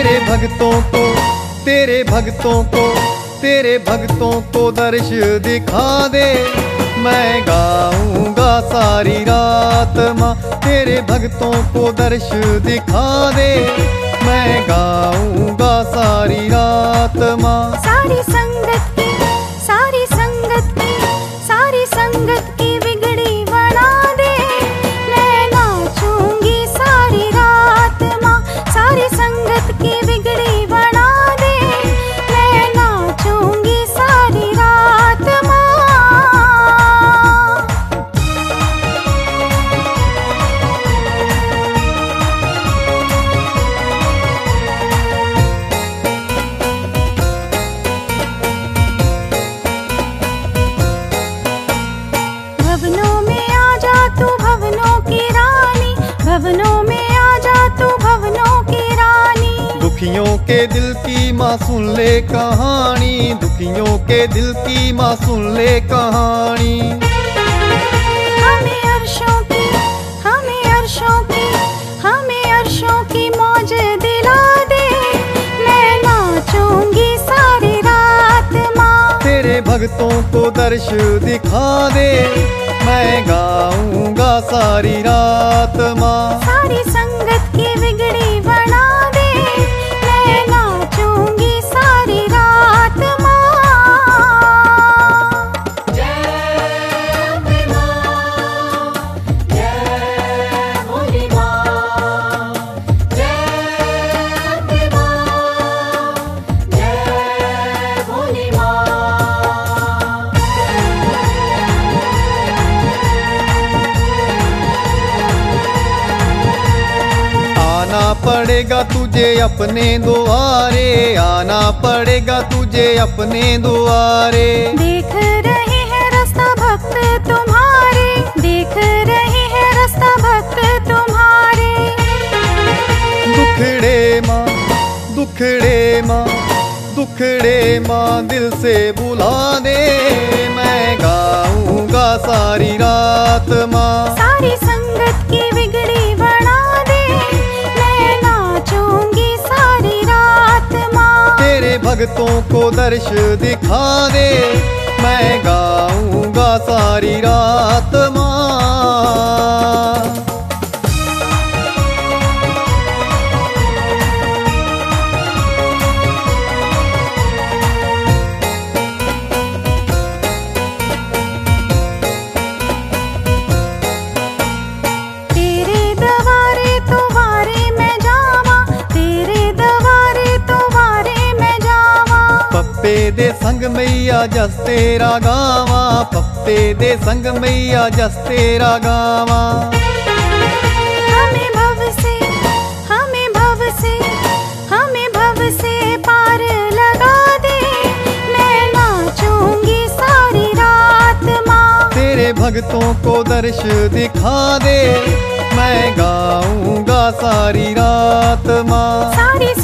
तेरे भक्तों को दर्श दिखा दे। मैं गाऊंगा सारी रात माँ, तेरे भक्तों को दर्श दिखा दे। मैं गाऊंगा सारी रात माँ। सारी संगत की, सारी संगत की, सारी संगत की बिगड़ी बना दे। मैं नाचूंगी सारी रात माँ, सारी संगत की बिगड़ी बना दे। मैं नाचूंगी सारी रात माँ। भवनों में आ जा तू भवनों की रानी, भवनों में आ जा तू भवनों की रानी। दुखियों के दिल की माँ सुन ले कहानी, दुखियों के दिल की माँ सुन ले कहानी। हमें अर्शों की, हमें अर्शों की, हमें अर्शों की मौज दिला दे। मैं नाचूंगी सारी रात माँ। तेरे भक्तों को दर्श दिखा दे। मैं गाऊंगा सारी रात माँ। सारी संगत की बिगड़ी बना दे। मैं नाचूंगी सारी रात माँ। आना पड़ेगा तुझे अपने द्वारे, आना पड़ेगा तुझे अपने द्वारे। देख रहे हैं रास्ता भक्त तुम्हारे, देख रहे हैं रास्ता भक्त तुम्हारे। दुखड़े माँ, दुखड़े माँ, दुखड़े माँ दिल से बुला दे। मैं गाऊंगा सारी रात माँ। सारी संगत की बिगड़ी बना दे। मैं नाचूंगी सारी रात माँ। तेरे भक्तों को दर्श दिखा दे। मैं गाऊंगा सारी रात माँ। तेरे दवारे तो वारे मैं जावा, तेरे दवारे तो वारे मैं जावा। पप्पे दे संग मैया जस तेरा गावा, पप्पे दे संग मैया जस तेरा गावा। हमें भव से, हमें भव से, हमें भव से पार लगा दे। मैं नाचूंगी सारी रात माँ। तेरे भक्तों को दर्श दिखा दे। मैं गाऊंगा सारी रात माँ। सारी